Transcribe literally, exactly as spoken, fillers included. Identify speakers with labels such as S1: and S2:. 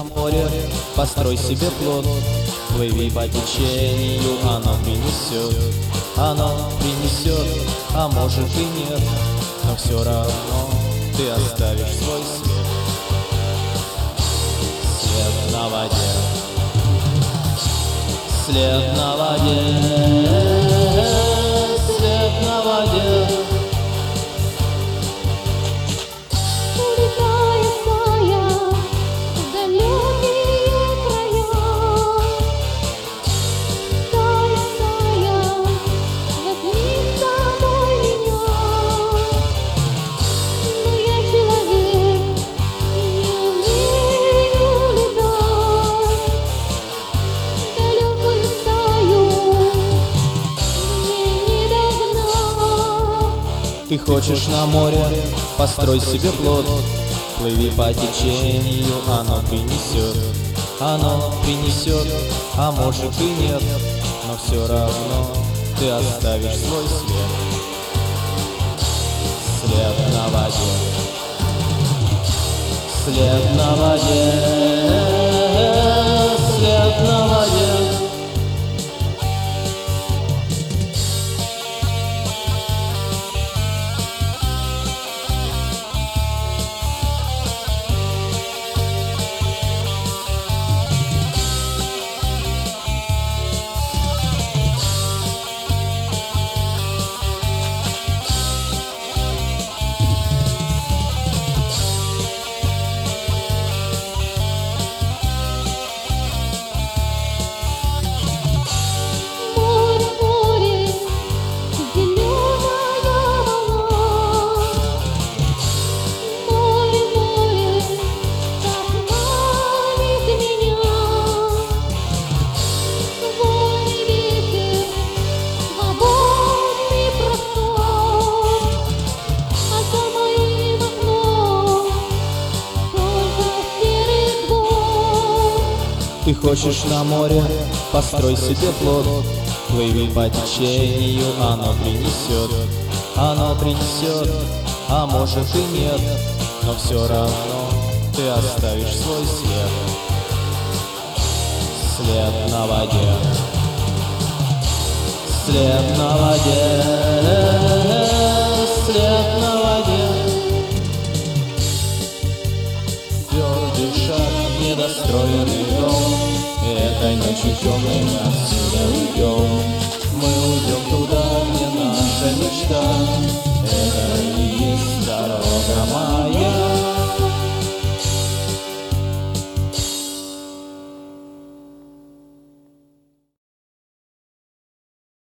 S1: море, построй себе плот, плыви по течению, оно принесет, оно принесет, а может и нет, но все равно ты оставишь свой след. След на воде, след на воде, след на воде. Ты хочешь на море, построй себе плот, плыви по течению, оно принесет, оно принесет, а может и нет, но все равно ты оставишь свой след. След на воде, след на воде, след на воде. Ты хочешь на море, построй себе плот, плыви по течению, оно принесет, оно принесет, а может и нет, но все равно ты оставишь свой след. След на воде, след на воде, след на воде. Твердый шаг, недостроенный дом, и этой ночью темной мы отсюда уйдем. Мы уйдем туда, где наша мечта, это и есть дорога моя.